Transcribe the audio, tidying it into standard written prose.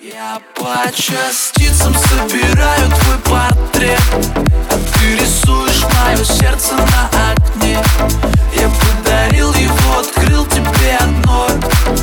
Я по частицам собираю твой портрет, а ты рисуешь мое сердце на окне. Я подарил его, открыл тебе одной.